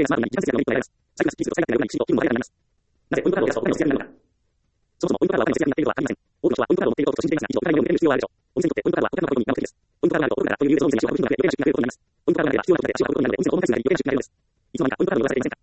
がスマートに時間節約のメリットが得られます。最近スピードと最大限の不思議と気分も早くなります。なぜポイントカードを出すとお金の節約になるのか。そもそもポイントカードはお金の節約になっているとは限りません。多くの人はポイントカードを持っていることと信じていますが、一度お金を見る必要はあるでしょう。お店にとってポイントカードはお金のことに目的です。ポイントカードがあるとお得だからという理由でそのお店に足を運ぶ人が増え、余計な出費が増えることになります。ポイントカードがあれば必要なことで足を運ぶことになるのでお店に訪問が必要になる余計な出費が増えます。いつの間にかポイントカードを動かされていませんか。